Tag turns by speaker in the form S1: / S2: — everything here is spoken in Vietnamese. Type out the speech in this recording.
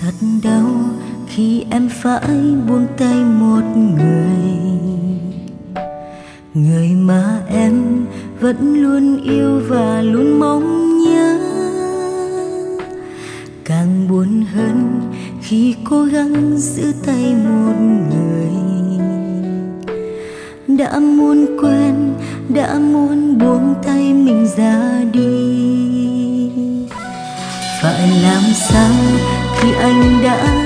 S1: Thật đau khi em phải buông tay một người mà em vẫn luôn yêu và luôn mong nhớ. Càng buồn hơn khi cố gắng giữ tay một người đã muốn quên, đã muốn buông tay mình ra đi. Phải làm sao khi anh đã